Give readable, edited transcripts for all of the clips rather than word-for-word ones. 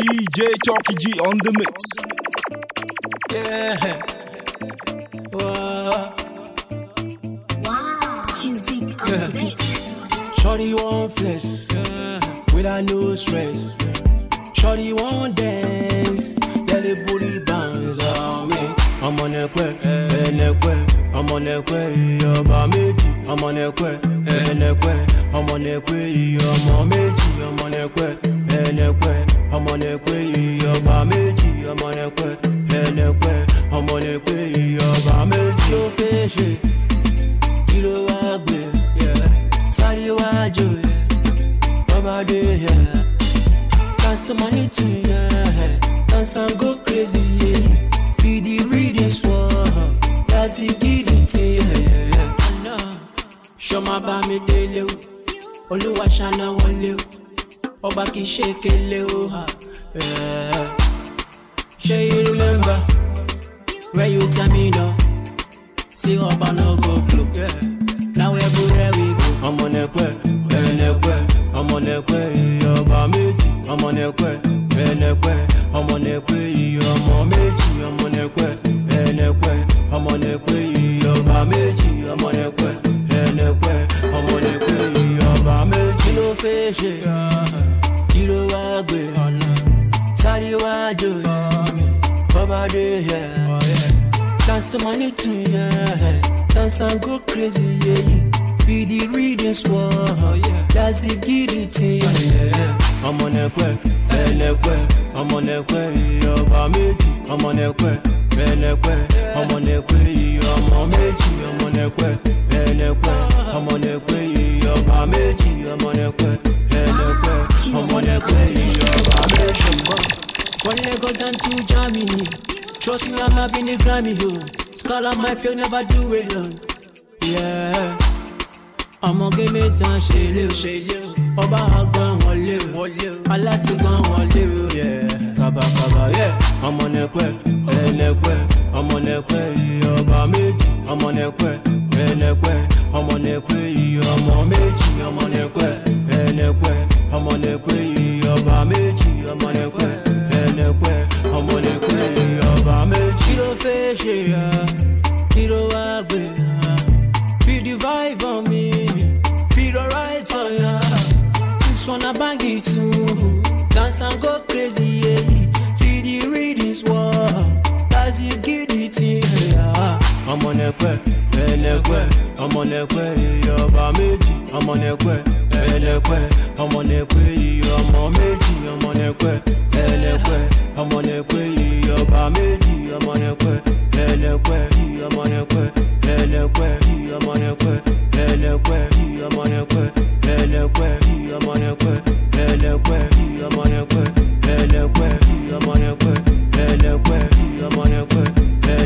DJ Chalky G on the mix. Yeah. Wow. Music on the beat. Shorty want flex, without no stress. Shorty want dance, let the booty bounce on me. I'm on a quay, I'm on a quay, you're meji. I'm on a quay, I'm on a quay, you're meji. I'm on a quay, I'm on a quay, you're meji. I'm on a quay, I'm on a quay, you're meji. Yo fishy, kilo agbe, sali wajo, baba de yeah. Dance the money to yeah, dance and go crazy yeah. Feed the reading swore, that's the guilty yeah. Show my bami tele, Oluwa shana wale, Oba ki shake le yeah. Sure you remember where you tell me no, see Oba no go club yeah. Now everywhere we go, I'm on a quay, I'm on a quay, Oba meji. I'm on a quay, I'm on a quay, I'm on meji. I'm on a quay, I'm on a quay, you're meji. I'm on a quay, I'm on a quay, you're meji. Kilo fishy, kilo agbe, sali wajo, baba de yeah. Dance the money to yeah, dance and go crazy yeah. Be the reading swore, that's the guilty yeah. I'm on a quay, I'm on a quay, you're meji. I'm on a quay, I'm on a quay, you're meji. I'm on a quay, I'm on a quay, you're meji. I'm on a quay, I'm on a quay, you're meji. From Lagos and to Germany, trust me, I'm having a Grammy, yo. Scholar my feel never do it alone, yeah. I'm gonna give me time, she live. Oba agban wole, alati gan wole, yeah. Kaba, yeah. I'm on a quay, I'm on a quay, Oba meji. I'm on a quay, I'm on a quay, Oba meji. I'm on a quay, I'm on a quay, Oba meji. I'm on a quay, I'm on a quay, Oba meji. Kilo fishy, kilo agbe, feel the vibe on me, feel the right on ya. This one I bang it too, dance and go crazy, yeah. Feel the readings war, as you get it yeah. I'm on a quay, I'm on a quay, you're meji. I'm on a quay, I'm on a quay, you're meji. I'm on a quay, I'm on a quay, you're meji. I'm on a quay, I'm on a quay, I'm on a quay, I'm on a quay, I'm on a quay, I'm on a quay, I'm on a quay, I'm on a quay,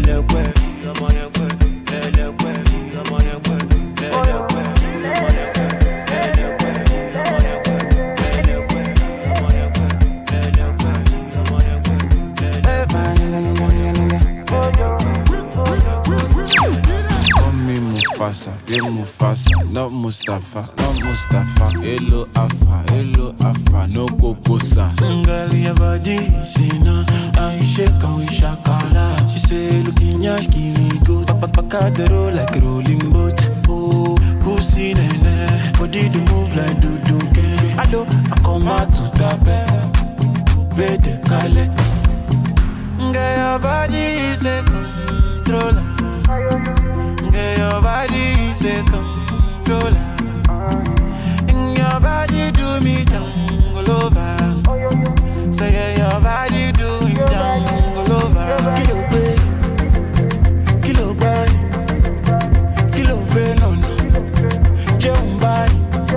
Mufasa, not Mustafa, Hello Afa, no Kokosa. Girl, your body, see now, I shake and we shakala. She say, looking yash, give me good. Paka the roll like a rolling boat. Oh, pussy nene, body to move like do-do-ke. Hello, I come out to tape, bede kale. Girl, your body is a controller. Your body is a controller. And your body do me jungle over. Say your body do me jungle over. Kilo boy, kilo venom. Jumbai,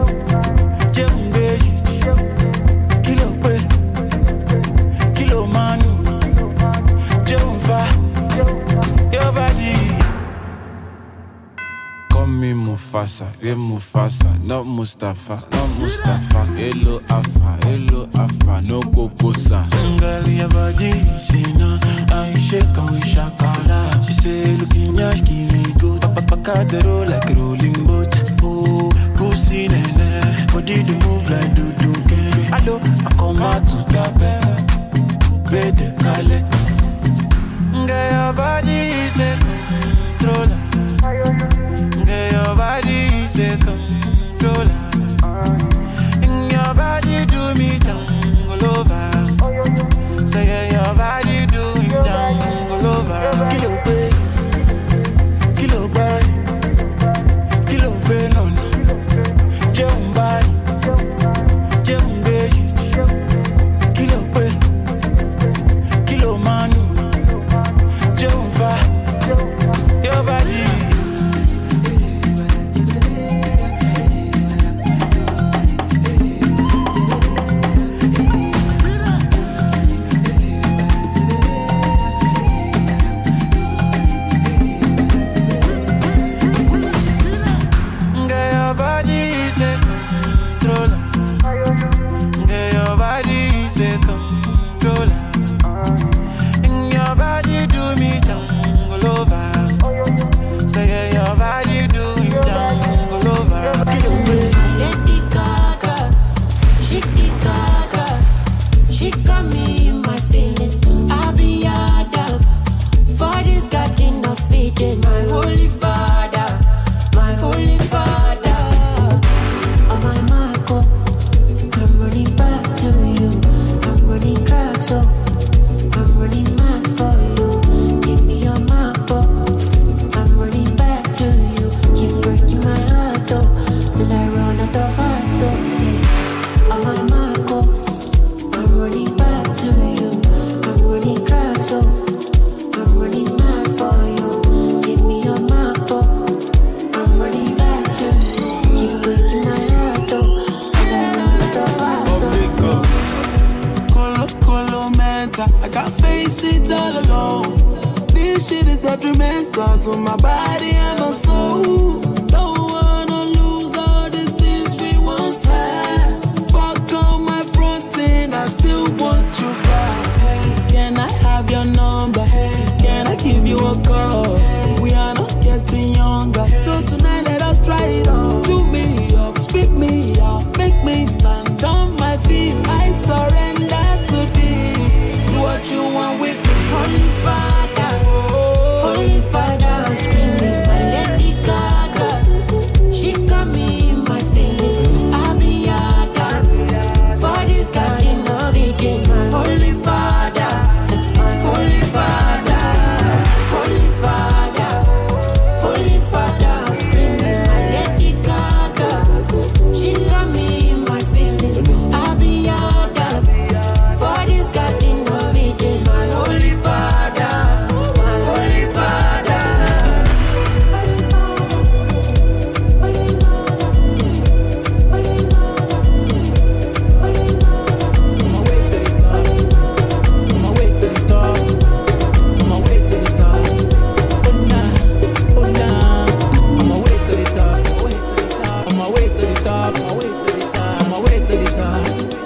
kilo boy, kilo manu. Jumba, your body. Me Mufasa, not Mustafa, Hello Afa, no Kokosa. Girl, your body, see now, I shake and we shakala. She say, looking yash, give me good. Paka the roll like a rolling boat. Oh, pussy nene, body to move like do-do-ke. Hello, I come out to tape, ballet. Girl, your body is a controller. Girl, your body is a controller. In your body do me jungle over. Say your body do me jungle over. Kilo boy, kilo boy, kilo venom. Jumbai, jumbe, kilo boy, kilo manu, jumba, your body. I can't face it all alone. This shit is detrimental to my body and my soul. Don't wanna lose all the things we once had. Fuck on my front end, I still want you back. Hey, can I have your number? Hey, can I give you a call? Hey, we are not getting younger, so tonight let us try it on. Chew me up, spit me out, make me stand on my feet. I surrender to thee. What you want with me? Holy Father, Holy Father, I'm screaming my Lady Gaga. She got me in my feelings. I'll be yada for this garden of Eden. My Holy Father, my Holy Father, Holy Father, Holy Father, I'm screaming my Lady Gaga. She got me in my feelings. I'll be yada for this garden of my Holy Father, my Holy Father. Holy Father, Holy Father, Holy Father. On my way to the top, on my way to the top, on my way to the top. Oh nah, on my way to the top, on my way to the top, on my way to the top, on my way to the top.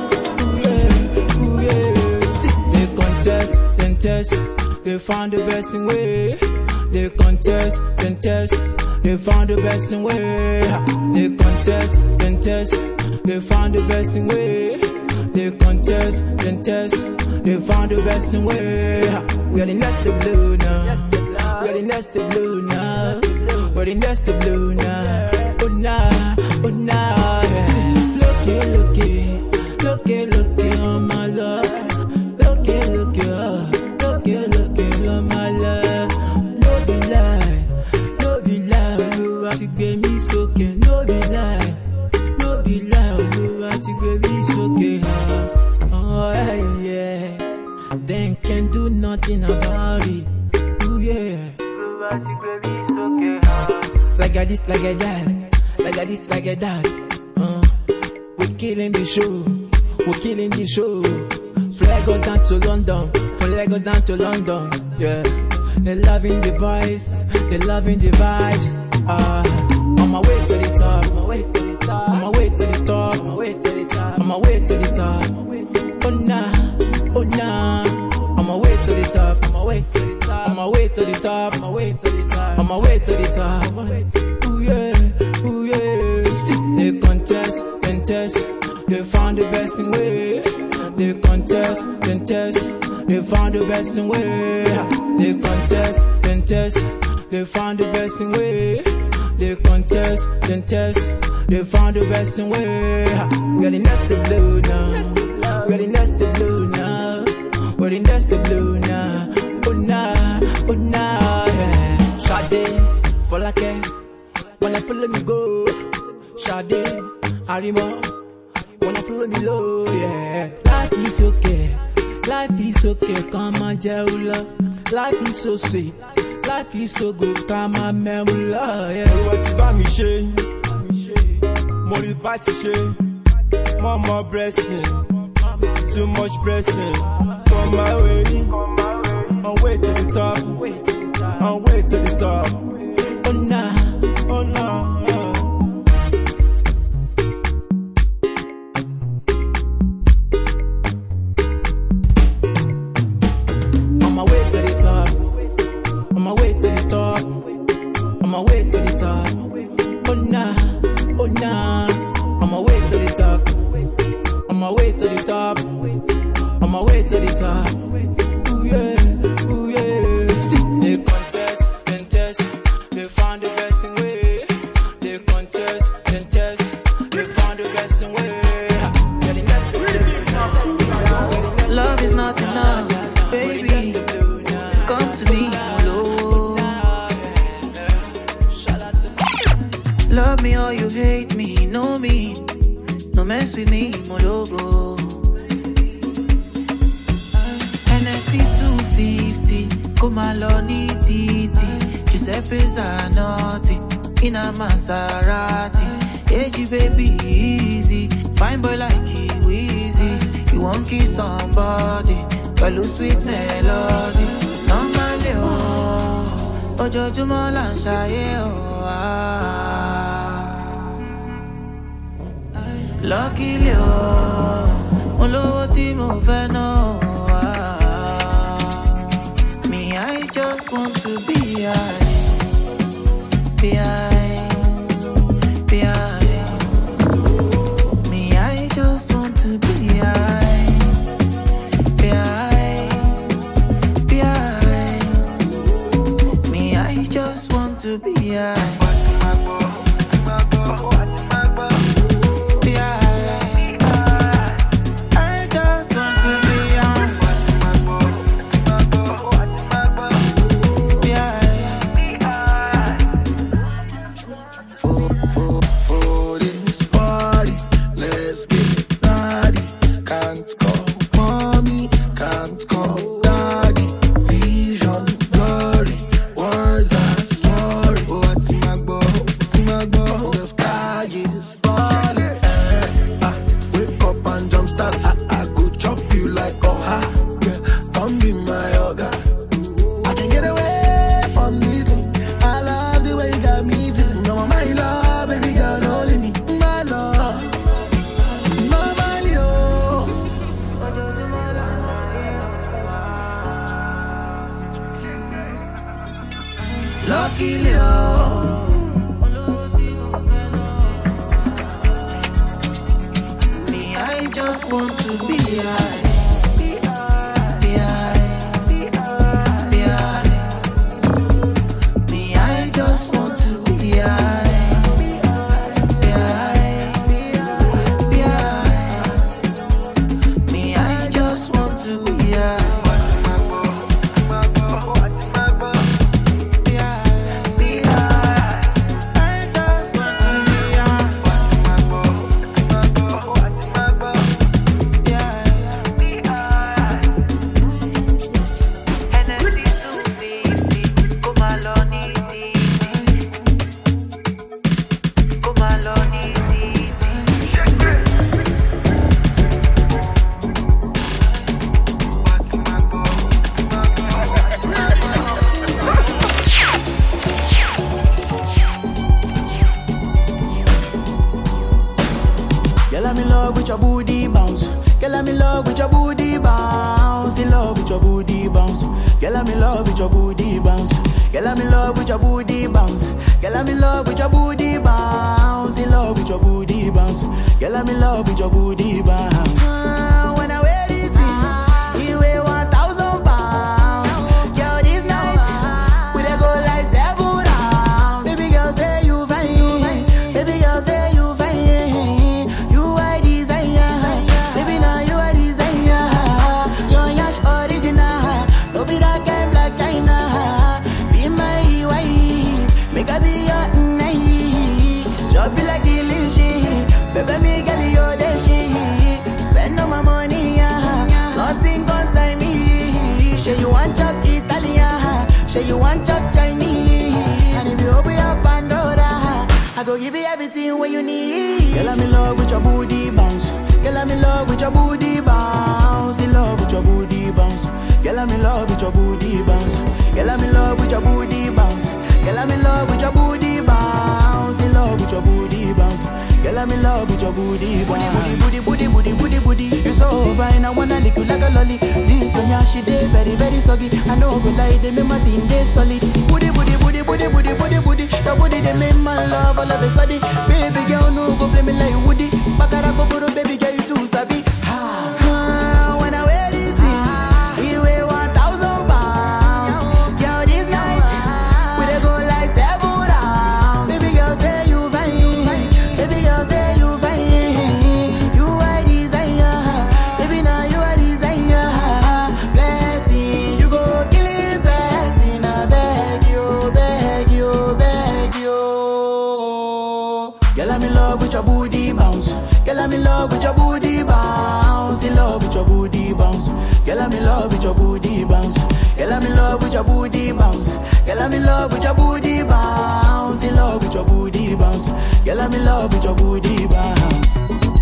Then test, they found the best in way. They contest, then test, they found the best in way. They contest, then test, they found the best in way. They contest, then test, they found the best in way. We are the next of blue now. We are the next of blue now. We're the next of blue now. Oh nah, oh nah. Looky on my love. Looky on my love. No be lie, you are to get me so can. No be lie, you are to get me so can. Oh yeah, then can't do nothing about it. Oh yeah, you are to get me so can. Like I this, like I that, like I this, like I that. We're killing the show. We're killing the show. From Lagos down to London. From Lagos down to London. Yeah. They're loving the voice. They're loving the vibes. On my way to the top. On my way to the top. On my way to the top. On my way to the top. On my way to the top. Oh nah. Oh nah. On my way to the top. On my way to the top. On my way to the top. On my way to the top. On my way to the top. Ooh yeah. Ooh yeah. They contest, then test. they found the best in way. They contest, then test, they found the best in way. They contest, then test, they found the best in way. They contest, then test, they found the best in way. We're the next to blue now. We're the next to blue now. We're the next to blue now. Oh nah, yeah. Sade, Folake, wanna follow me go. Sade, Harimo, wanna follow me low, yeah. Life is okay, come on, Jaula. Life is so sweet, life is so good, come on, Memula, yeah. What's about me, Shay? More body, Shay. More blessing, too much blessing. Come my way, on way to the top, on way to the top. Oh nah, Oh no. on my way to the top, on my way to the top, on my way to the top. Oh nah, on my way to the top, on my way to the top, on my way to the top. Ooh yeah. See, they contest, then test, they found the best in way. They contest, then test, they found the best in way. Getting less to do. Love is not enough, baby. Come to me, Molo. Love me or you hate me, know me. No mess with me, Mologo. NSC 250, Kumaloni Titi. Giuseppe Zanotti, in a Maserati. AG baby, easy. Fine boy like Weezy. You won't kiss somebody, but lose sweet melody. Normally, Ojojumo la ṣayé, luckily, mo lówó tí mo fẹ́ ná. Me, I just want to be high. Me, I just want to be high. Me, I just want to be high. Girl, I'm in love with your booty bounce. When I wear it, you weigh 1,000 pounds. Girl, this night we dey go like 7 rounds. Baby girl, say you fine. Baby girl, say you fine. You are desire. Baby, now you are desire. Your yash original. No be that kind black China. Be my wife. Make I be your night. Just be like delicious. Baby, me girl, you're the shit. Spend all my money, nothing concern me. Say you want chop Italian, say you want chop Chinese. And if you open your Pandora, I go give you everything what you need. Girl, I'm in love with your booty bounce. Girl, I'm in love with your booty bounce. In love with your booty bounce. Girl, I'm in love with your booty bounce. Girl, I'm in love with your booty bounce. Girl, I'm in love with your booty bounce. In love with your booty bounce. Girl, I'm in love with your booty bounce. Booty, booty. You so fine, I wanna lick you like a lolly. This one, yeah, she dey very, very soggy. I know go lie, they make my team dey solid. Booty. Your booty, they make my love all of a sudden. Baby girl, no go play me like Woody. Bakara go, baby girl, you too sabi. When I wear it, you weigh 1,000 pounds. Girl, this night we dey go like 7 rounds. Baby girl, say you fine. Baby girl, say you fine. You are desire. Baby, now you are desire. Blessing, you go kill it, blessing. I beg you. Girl, I'm in love with your booty bounce. Girl, I'm in love with your booty bounce. In love with your booty bounce. Girl, I'm in love with your booty bounce. Girl, I'm in love with your booty bounce. Girl, I'm in love with your booty bounce. In love with your booty bounce. Girl, I'm in love with your booty bounce.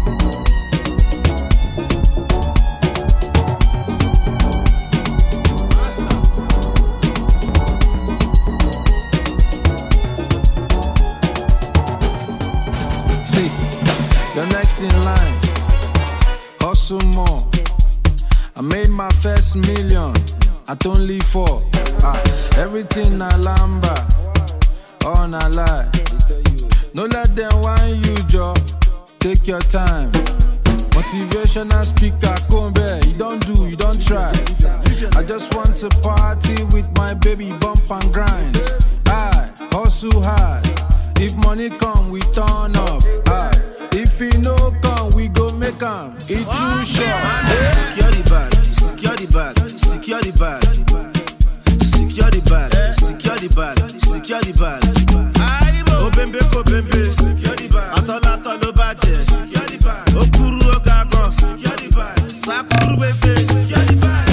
You're next in line, hustle more. I made my first million at only 4. Everything I lamba, all I lie. No let them whine you, Joe. Take your time. Motivational speaker, come back. You don't try. I just want to party with my baby, bump and grind. I hustle hard. If money come, we turn up. If it no come, we go make 'em. It's too short. Secure the bag, secure the bag, secure the bag. Secure the bag, secure the bag, secure the bag. Oh bembe ko bembe, secure the bag. Atola no budget, secure the bag. Okuru ogago, secure the bag. Sakuru bebe, secure the bag.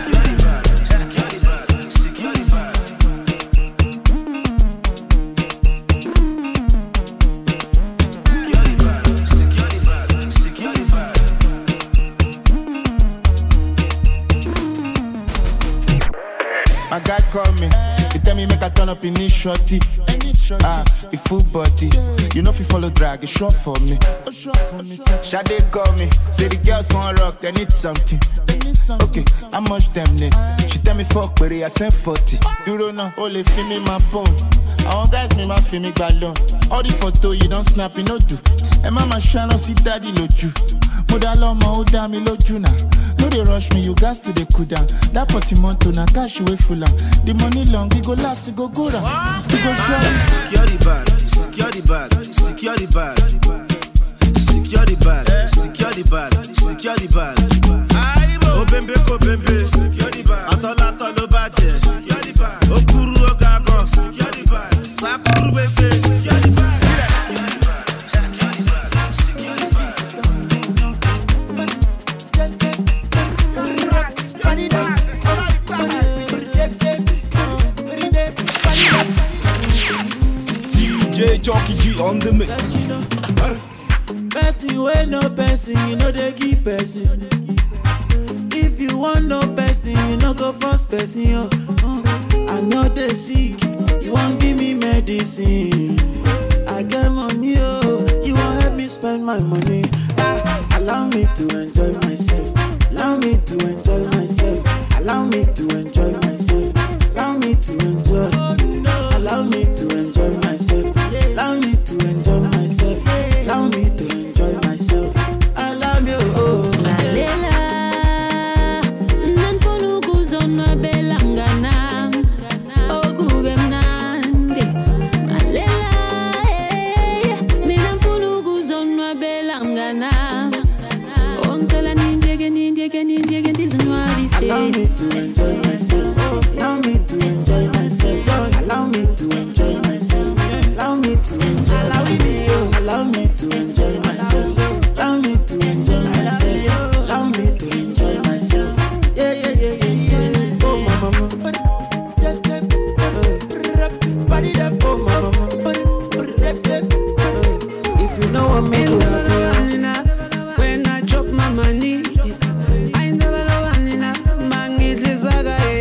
My guy call me, he tell me make I turn up in this shorty. It full body, you know if you follow drag, it's short for me. Shade call me, say the girls want rock, they need something. Okay, how much them need? She tell me fuck, but I said 40. You don't know, only feel me my phone. I want guys me my feel me galon. All the photo you don't snap, you no do. And mama shine on see daddy loju. Modalo ma oda mi loju na. No they rush me, you gas to the cool down. That portimonto na cash away full on. The money long, it go last, it go good. It go short. Secure the bag, secure the bag, secure the bag. Secure the bag, secure the bag, secure the bag. Oh bembe ko bembe, secure the bag. Atola no budget, secure the bag. Okuru ogago, secure the bag. Sakuru bebe, secure the bag. DJ Jockey G on the mix. Person wey no person, you know they give person. If you want no person, you no go first person. I know they sick, you won't give me medicine. I get money, you won't help me spend my money. Allow me to enjoy myself. Allow me to enjoy myself. Allow me to enjoy myself. Allow me to enjoy. Allow me to enjoy myself. Allow me to enjoy myself. Allow me to enjoy myself. Allow me to enjoy myself. Allow me to enjoy myself. Allow me to enjoy myself. Allow me to enjoy myself. Allow me to enjoy myself. Allow me to enjoy myself. Allow me to enjoy myself. Yeah, yeah, yeah, yeah, yeah. Oh, mama. Oh, mama. If you know what me do, when I drop my money, I never know enough. Man, it is Zagaye,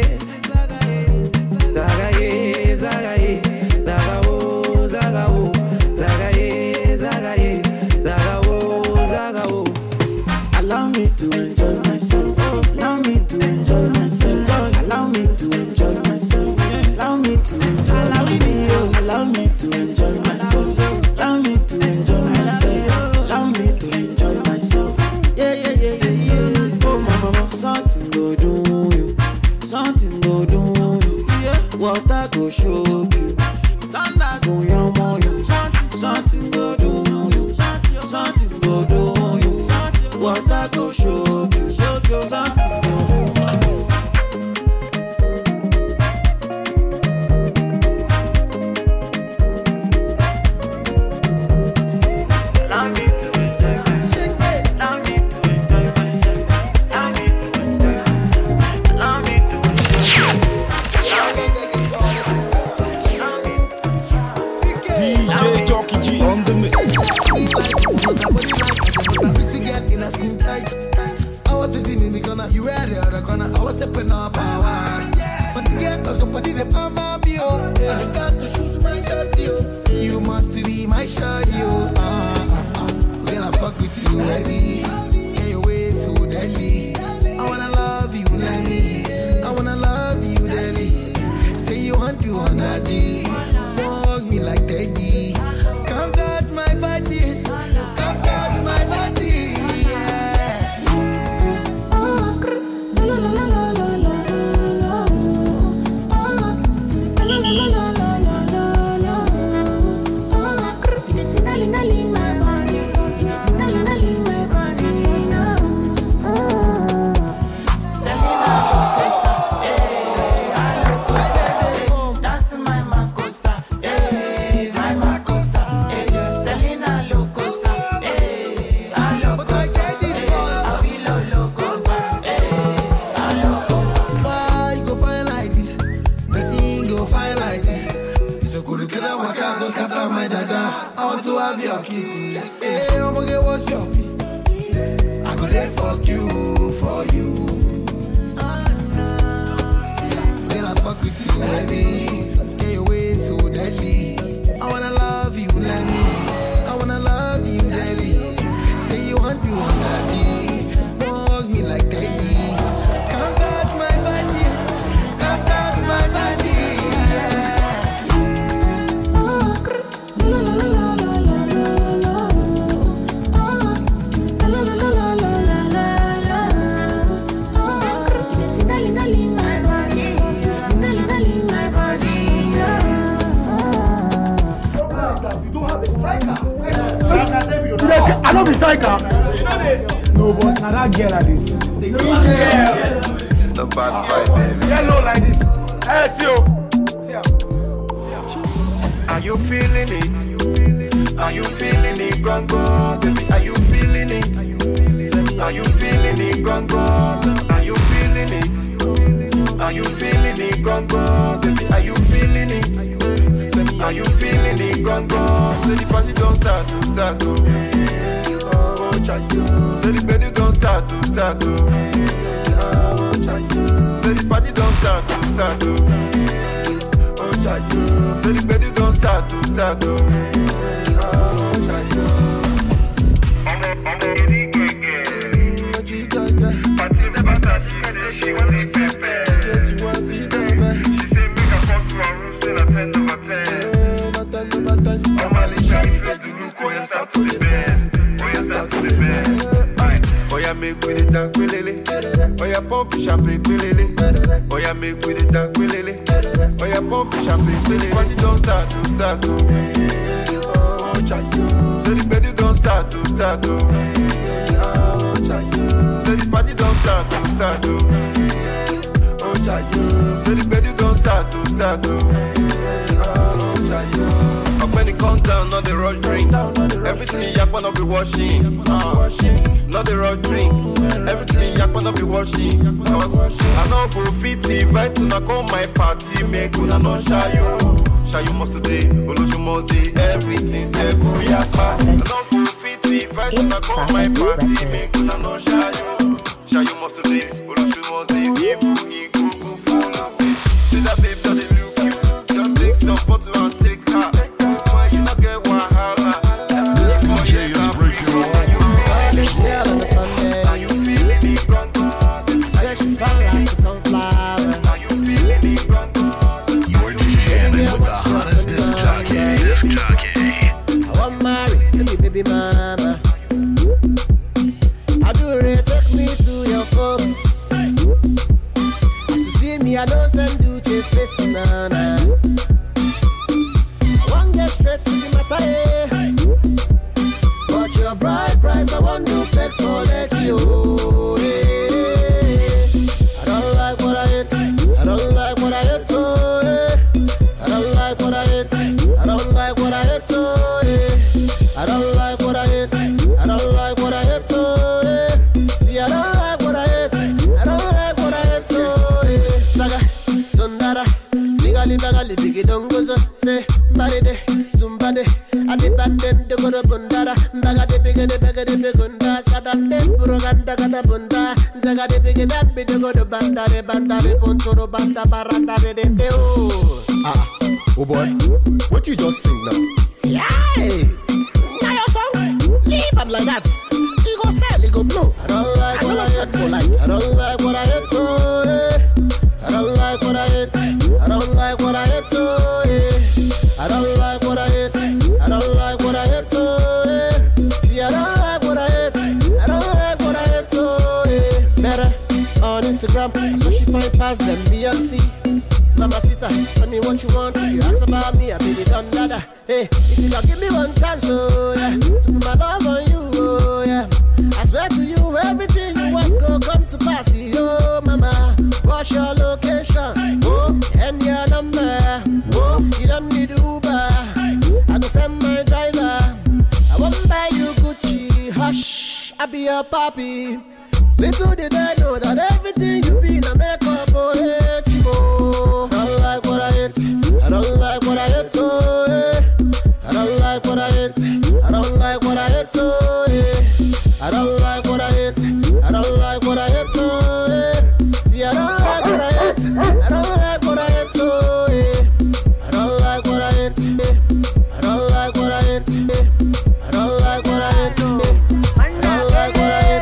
Zagaye, Zagaye, Zagao, Zagao, Zagaye, Zagaye, Zagao, Zagao. Allow me to enjoy myself. Allow me to enjoy myself. Allow me to enjoy myself. Allow me to enjoy myself. Allow me to enjoy myself. Allow me to enjoy myself. Allow me to enjoy myself. Yeah, yeah, yeah, yeah, yeah. Oh, mama, something go do you. Something go do you. Water go show you. Thunder go yam on you. Something go do you. Something go do you. Water go show you. Something go do you. Allow me to enjoy myself. Allow me to enjoy myself. Allow me to enjoy myself. Allow me to DJ Jockey G on the mix. Pretty girl in a skin tight. I was sitting in the corner, you were the other corner. I was stepping up power. But the girl cause your body the palm of you. I got to shoot my shots, you. You must be my shot, you. When I fuck with you, heavy. Yeah, your way so deadly. I wanna love you, let me. I wanna love you, deadly. Say you want to on a G. Walk me like Teddy. Come touch my body. Come touch my body. Why you go find like this? Blessing go find like this. So good to I can't go scatter my dada. I want to have your kids. Hey, I'm gonna get what's your pee? I go there fuck you, for you. Then I fuck with you, heavy. Get your way so deadly. I wanna love you, let me. I wanna love you, deadly. Say you want me on that G. Walk me like Teddy. Come touch my body. Come touch my body. I know the striker. No, but now that girl like this. The bad fight. Yellow like this. Hey, see you. Are you feeling it? Are you feeling it, Gongo? Are you feeling it? Are you feeling it, Gongo? Are you feeling it? Are you feeling it, Gongo? Are you feeling it? Are you feeling it, Gongo? Say the party don't start to start to. Oh, chayo. Say the party don't start to start to. Oh, chayo. Say the party don't start to start to. Oh, chayo. Say the party don't start to start to. Oh, chayo. Party never start, she want it pepper. She say make a fuck to her room, say that 10 over 10. Normally, she said you look, oh, you start to the bed. Oh, you start to the bed. Oh, yeah, make with it and quillele. Oh, yeah, pump champagne quillele. Oh, yeah, make with it and quillele. Oh, yeah, pump champagne quillele. Party don't start to start to. Oh, chayo. Say the bed don't don't start to. Say the party don't start to. Say the bed don't start to. When it comes down, not the rush drink. Everything you wanna be washing. Not the rush drink. Everything you wanna be washing. I know go fit invite to not call my party. Make una no shy you must today. Oloju must day. Everything said we are fine. I know go fit invite to not call my party. Make una no shy you must today. Oloju must day. If you go full of it. See that babe that they look you. Just take some photo and take her. She felt like a sunflower. Are you feeling it? You're jamming with the hottest disc jockey. I want marry, baby mama. I do really take me to your folks. As you see me, I don't send you to face nana. I want get straight to the matter, but your bride price, I want to flex for like you. I don't like what I hate. I don't like what I hate. I don't like what I hate. I don't like what I hate. I don't like what I hate. I don't like what I hate. See, I don't like what I hate. I don't like what I hate. Saga, Sundara, Ligali Bagali, Biggie Dongozo, say, Baride, Zumbade, Adibanden, the Goro Bundara, Bagade Bigade, Bagade Begunda, Sadan, Puruganda, Bunda, Zagade Bigade, the Goro Bandare, Bandare, Pontoro, Banda, Baranda, de Oh boy, what you just sing now? Yeah, now your song, leave them like that. You go sell, you go blow. I don't like what I hate for like. I don't like what I hate, I don't like what I hate. I don't like what I hate, I don't like what I hate. I don't like what I hate, yeah, I don't like what I hate. I don't like what I hate, better on Instagram, so she find past them BLC. Mamacita, tell me what you want. If you ask about me, I baby done nada. Hey, if you can give me one chance, oh yeah, to put my love on you, oh yeah. I swear to you, everything you want go come to pass. Yo, mama, what's your location? And your number. You don't need Uber. I go send my driver. I won't buy you Gucci. Hush, I be your papi. Little did I know that everything you be in a makeup, oh hey, chibo. I don't like what I hate. I don't like what I hate, oh hey. I don't like what I hate. I don't like what I hate, oh hey. I don't like what I hate. I don't like what I hate, oh hey. See, I don't like what I hate. I don't like what I hate, oh hey. I don't like what I hate. I don't like what I hate. I don't like what I hate. I don't like what I hate.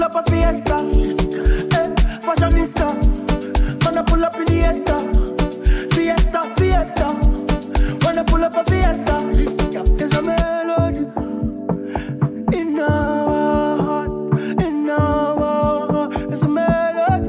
pull up a fiesta. Fashionista. Wanna pull up in the Fiesta. Fiesta. Wanna pull up a Fiesta. There's a melody in our heart. There's a melody.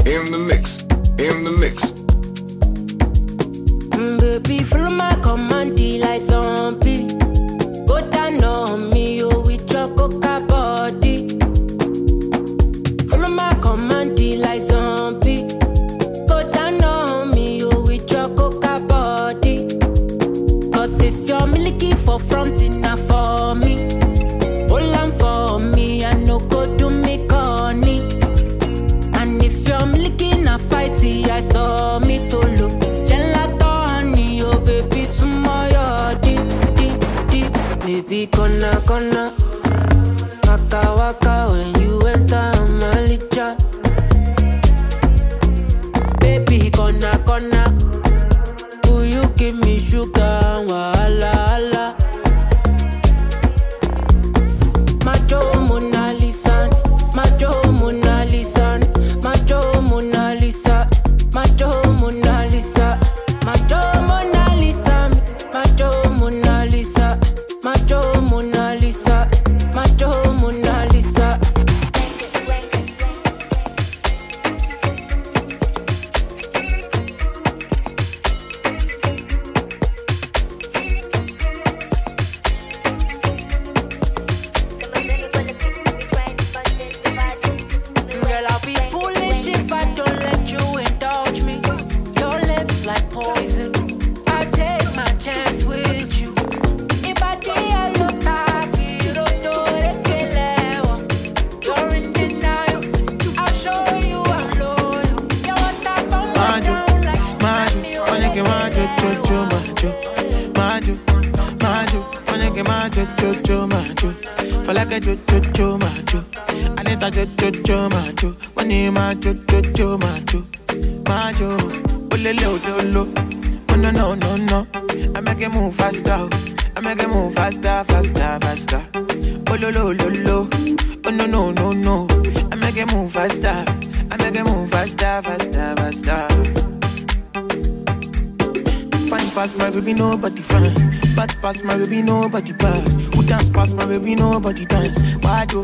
In the mix, in the mix. Baby, follow my command, like zombie. Go down on me, oh, with your coca body. Follow my command, like zombie. Go down on me, oh, with your coca body. Cause this your milky for front enough for me. Hold on for me, I no go do me corny. And if you're milky na fighty, I saw me to look. Baby, gonna waka waka when you enter my licha. Baby, gonna will you give me sugar? Wala ala. Macho Mona Lisa, Macho Mona Lisa, Macho Mona Lisa, Macho Mona Lisa, Macho Mona Lisa, Macho Mona Lisa. Macho Mona Lisa, Macho Mona Lisa. Girl, I'll be foolish if I don't let you indulge me. Your lips like poison. I'll take my chance with you. For like a jojo macho, I need a jojo macho. When you macho, macho, lo. Oh no. I make it move faster. I make it move faster. Oh lo. Oh no. I make it move faster. I make it move faster. Fine past my baby, nobody fine. Bad past my baby, nobody bad. Who dance past my baby, nobody dance. Why do?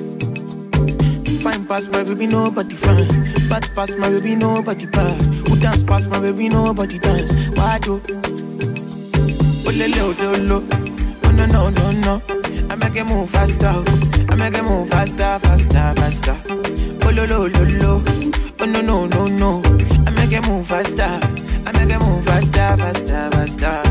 Fine past my baby, nobody fine. Bad past my baby, nobody bad. Who dance past my baby, nobody dance. Why do? Oh lo. Oh no. I make it move faster. I make it move faster. Oh lo. Oh no. I make it move faster. I make it move faster.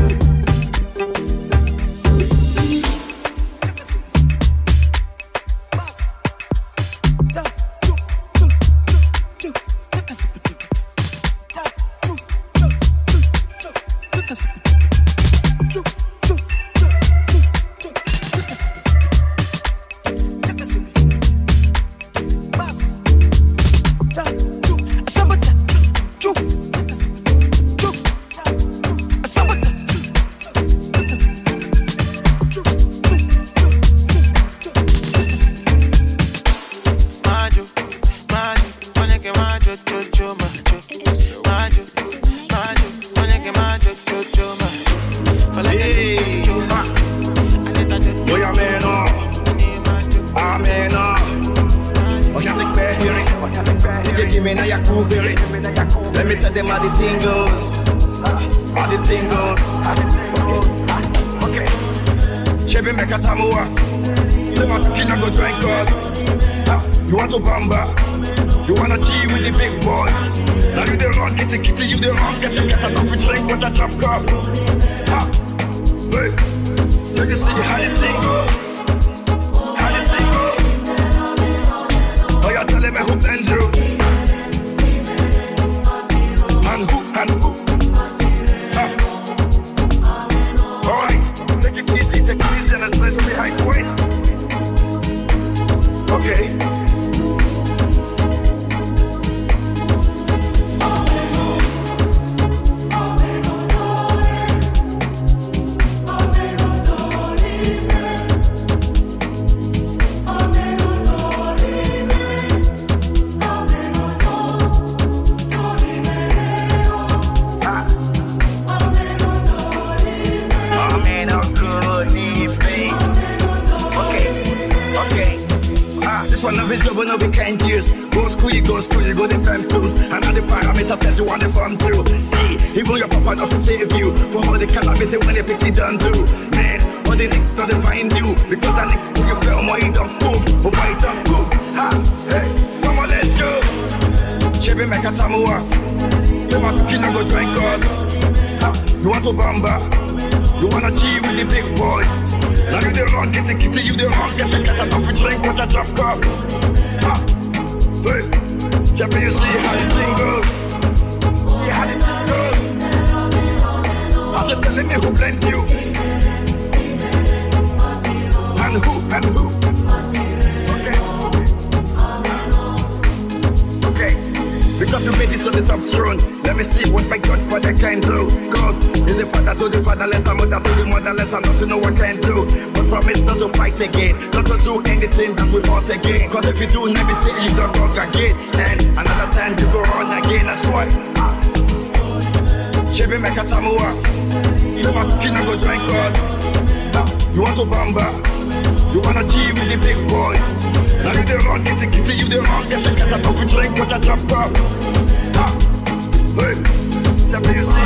Let me tell them how the thing goes. How the thing goes. Okay. Chebe make a tamuwa. Say my kina go join God. You want to bamba? You wanna G with the big boys? Now you the wrong, get the kitty, you the wrong, get a coffee drink with a chop cup. Hey, you can see how the thing goes. How the thing goes. Oh, you're telling me who been through. And who? Alright, take it easy and let's play some behind the waist. Okay. you go school, you go the time tools. And all the parameters that you want to form through. See, even your papa doesn't save you from all the calamity when they pick it down through. Man, all the niggas don't find you because that nigga put your girl more, you don't move. Oh, why you don't move? Ha, hey, come on, let's go. Chebe make a Samoa. You want to kill and go drink God. You want to bamba. You want to cheat with the big boy. Now you the wrong, get the kitty, you the wrong, get the cat out of the drink, what a drop cup. Hey, Chebe, you see how the thing goes. See how the thing goes. I said, telling me who blamed you. And who. Okay. Because you made it to the top throne. Let me see what my Godfather can do. Cause he's the father to the fatherless, a mother to the motherless, and not to know what I can do. But promise not to fight again, not to do anything that we fought again. Cause if you do, let me see you don't walk again. And another time you go on again, that's why. Chebe make a Samoa. You want to kill and go drink God. You want to bamba. You want to cheat with the big boys. Now you the wrong, get the kitty, you the wrong, get the cat out of the drink, what a drop cup. Hey, let me see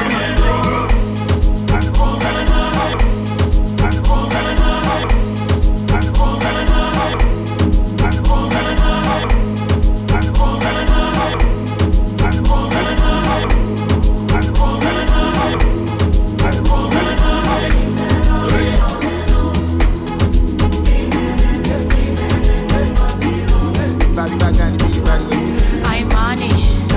I'm money.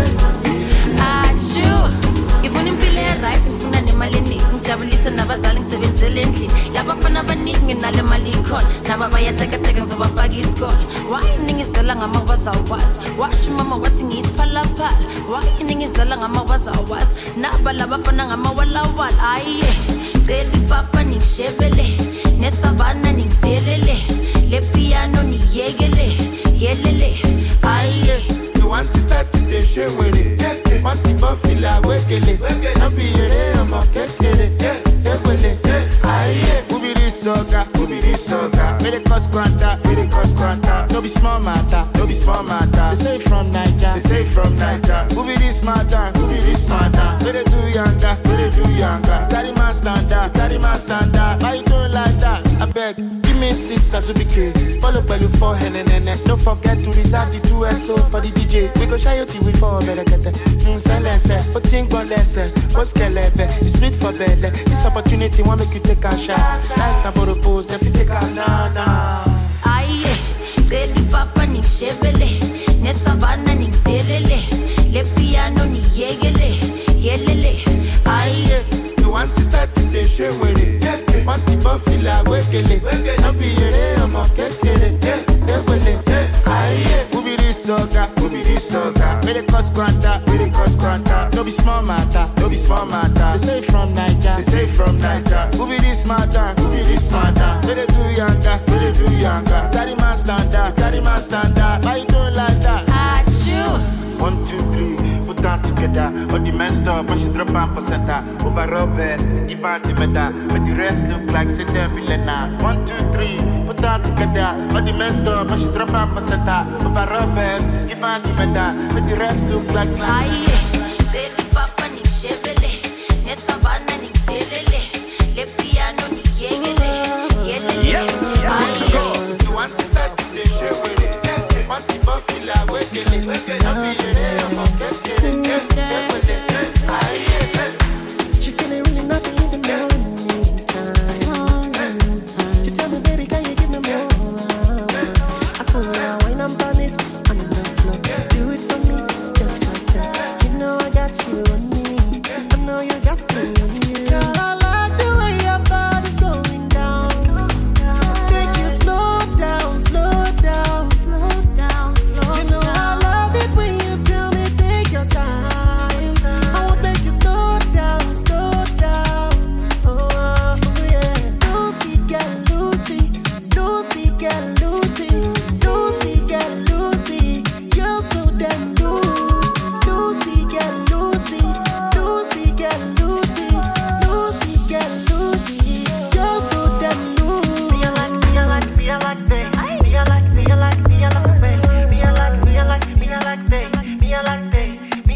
Ngijabulisa nabazali ngisebenzele endlini labafana abaningi nale mali ikhona naba bayatekateka ngizobafaka isikole why ningizela ngama wazawwazi washo mama wathi ngiyisiphalaphala why ningizela ngama wazawwazi naba labafana ngama walawala aye celi papa nishebele nesavana ningithelele le piano niyekele yelele aye you want to start to share with it want to feel like wekele na be ere ama kekele aye ubi this soca mere cost quanta no be small matter they say from Niger ubi this matter mere do younger carry my standard why you doing like that I beg give me 6 as we be follow by you for henene don't forget to reserve the 2XO for the DJ we go share you till we fall better get it silence but think on lesson what's kelebe it's sweet for belly this opportunity want make you take a shot life na for pose then you take a na aye celi papa nishebele nesavana ningithelele le piano niyekele yelele aye you want to start to share with it want to feel like wekele na be ere ama kekele aye ubi this soca mere cost quanta no be small matter they say from Niger ubi this matter mere do younger carry my standard why you doing like that achoo 1 2 3 put them together all the messed up but she drop am for center overall best give her the medal but the rest look like say them millionaire 1 2 3 put them together all the messed up but she drop am for center overall best give her the medal but the rest look like aye celi papa nishebele nesavana ningithelele le piano niyekele yelele you want to start to share with it want to feel like wekele na be ere ama kekele she feeling really nothing in the morning time. She tell me, baby, can you give me more? I told her, wine and burn it on the floor. Do it for me, just like that. You know I got you on me. I know you got me on you. Girl, I like the way your body's going down. Make you slow down. You know I love it when you tell me take your time.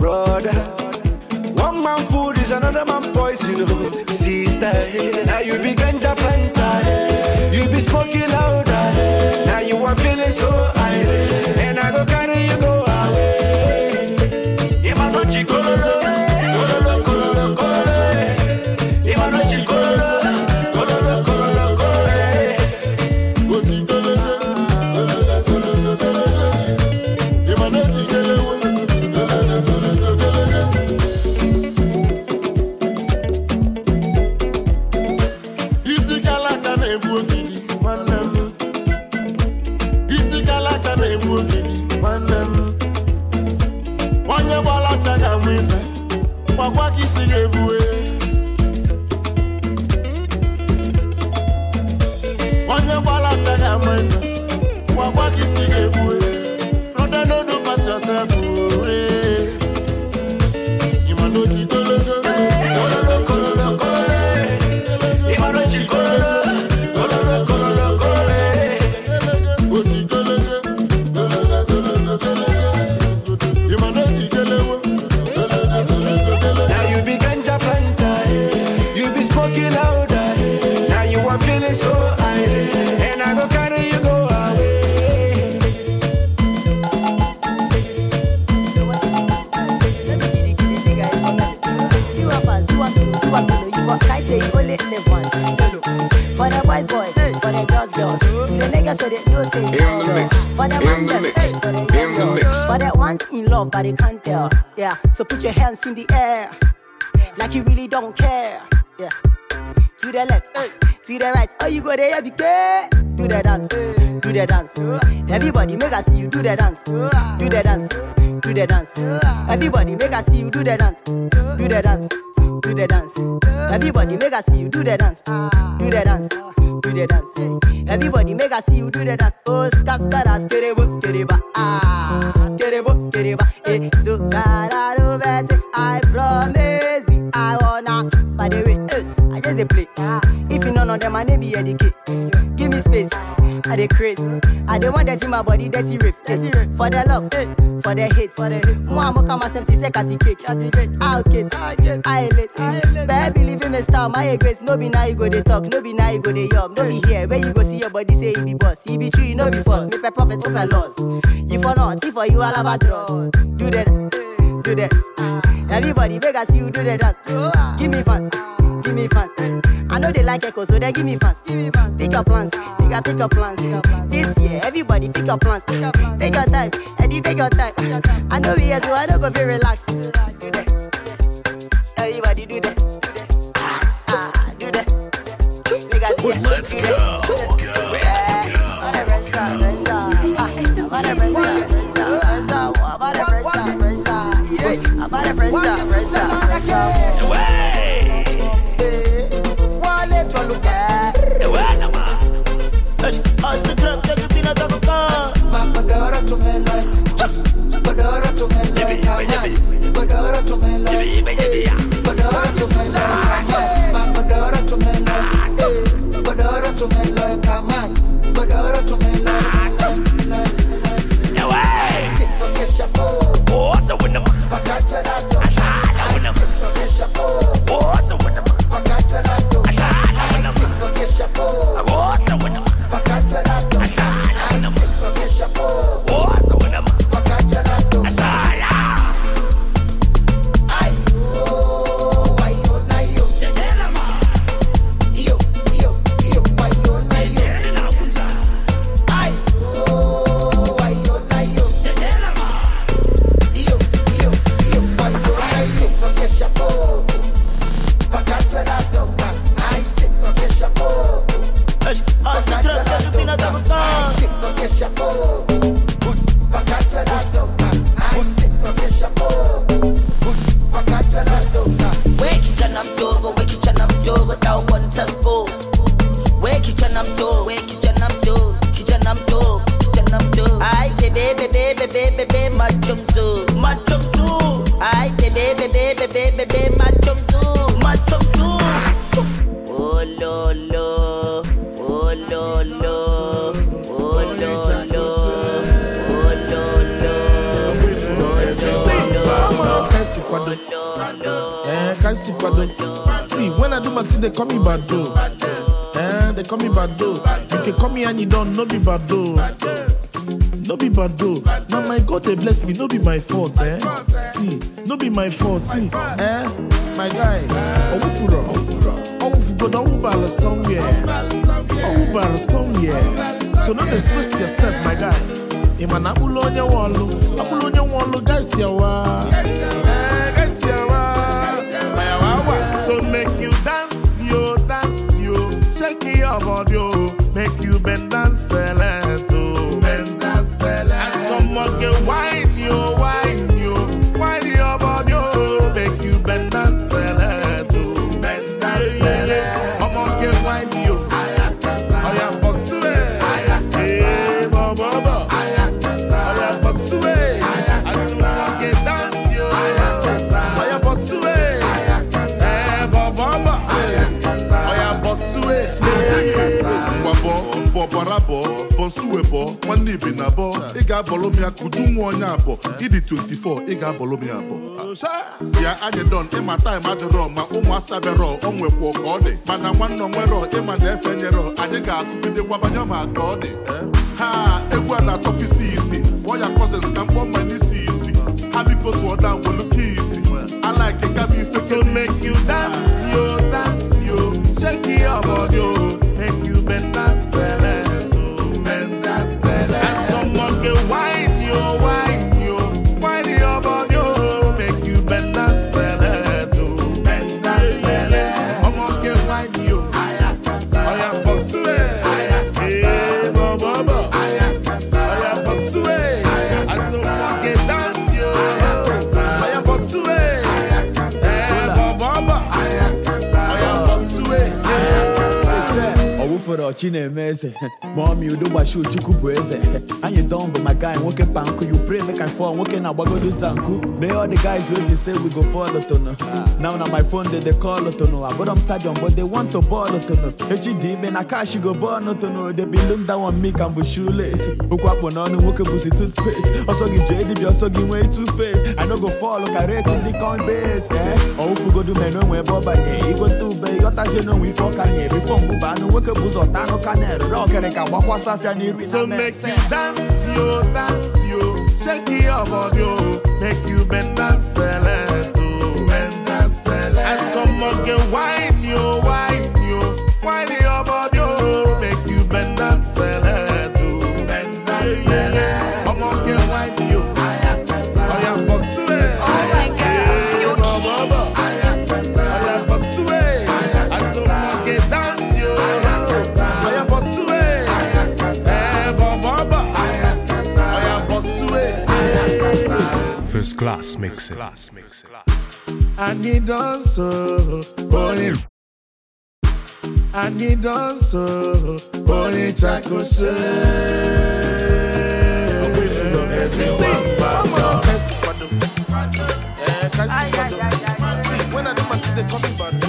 brother. One man food is another man poison, oh. Sister, now you be ganja planter, you be smoking louder. Now you are feeling so high, and I go carry you go away. Imanochi kololo, kololo, kololo, kololo. Imanochi kololo, kololo, kololo, kololo. Oti kololo, kololo, kololo, kololo. Imanochi kololo, kololo, kololo, kololo. Isi kalaka na ebu ogidi, nwanne. Isi kalaka na ebu ogidi, nwanne. Onye gbala afia ga-amụ ife, gwagwa ka isi ga-ebue. Onye gbala afia ga-amụ ife, gwagwa ka isi ga-ebue. Brother, no do pass yourself, oh, eh. Imanochi kololo, kololo, kololo, kololo. Imanochi kololo, kololo, kololo, kololo. Oti kololo, kololo, kololo, kololo. Imanochi kololo, kololo, kololo, kololo. Now you be ganja planter, you be smoking louder. Now you are feeling so high, and I go carry you go away. For the boys, for the girls, the niggas for the no say for the man, for the ones in love but they can't tell. Yeah, so put your hands in the air like you really don't care. Yeah, to the left, to the right. Oh, you go there, be good. Do the dance, do the dance. Everybody make us see you do the dance, do the dance, do the dance. Everybody make us see you do the dance, do the dance. Do the dance. Everybody make us see you do the dance. Do the dance. Do the dance. Everybody make us see you do the dance. Oh, skara, skerebo, skereba. Ah, skerebo, skereba. Eh, so gotta better. I promise you, I wanna. By the way, I just a play. If you know none of them, my name be educate. Give me space. I dey crazy. I don't want that in my body, dirty rape. For the love, for the hate. Mama come myself to say catty cake. I'll get, I let. Baby, believe in me, star, my grace. No be now you go they talk, no be now you go they yum. No be here, where you go see your body say he be boss. He be true, you know be false. Me pay profit, no pay loss. You for not, if for you, I'll have a draw. Do that, do that. Everybody beg us you do the dance. Give me fans, give me fans. I know they like echo, so they give me fans. Pick your plans, pick your plans. This year, everybody pick your plans. Take your time, Eddie, take your time. I know we here, so I don't go feel relaxed. Do that. Everybody do that. Do that. Let's go. See, when I do my thing, they call me Bado. They call me Bado. You can call me and you don't, no be Bado. No be Bado. Now my God, they bless me, no be my fault, See, no be my fault, see, my guy, Owufuro, don't Ubala somewhere. So don't stress yourself, my guy. Imana Ulonya Wallo, guys, yawa. So make you dance, yo, shake your body, yo, make you bend and select, and someone get wine your body, yo, make you bend and select, someone get wine yo, oh yeah, boss way, hey, baba, oh yeah, boss way, and someone get dance yo, oh yeah, boss way. Bobarabo, Bonsuebo, one living abo, Iga Bolomia, Kujumonya abo, Idi 24, Iga Bolomia abo. Yeah, I done in my time at the room, my own Sabero, on we walk all day. Man, I want no more, in my defenero, I got to be the Wabajama God. Ha, everyone at top is easy. Why your cousins can bomb my niece easy. Happy go to down will look easy. I like it, can be so make you dance, yo, shake your body, yo. Make you bend and select, and someone get wine your body, make you bend and select, someone get wine you, oh yeah, boss way, hey, baba, oh yeah, boss way, and someone get dance yo, oh yeah, boss way, hey, baba, oh yeah, boss way. For the Chine Mese, Mom, you do my shoe, Chukubueze. And you don't, but my guy, walking panko, you pray, make I fall, walking out, go do Sanku. May all the guys when they say we go follow to no. Now, on my phone, they call it to no. I bought stadium, but they want to ball it to no. HD, man, I can't go born to no. They be looked down on me, can be shoelace. Hook up on the walking pussy toothpaste. Also, get JD, also give way two face. I don't go follow, I rate on the count base, Oh, if we go do men, no way, Boba, you go to Bay, what I say, no, we fuck Kanye, before Buba, no work a booze or Tano Canel, rock and I walk what's off your knee. So make you dance, yo, shake your body, yo, make you bend and select, and someone get wine your body, yo, make you bend and select, someone get wine you, oh yeah, boss way, hey, baba, oh yeah, boss way, and someone get dance yo, oh yeah, boss way, hey, baba, oh yeah, boss way. First class mixing. I need also, boy. I need also, boy, Chaco say. When I do my thing, they call me Bado.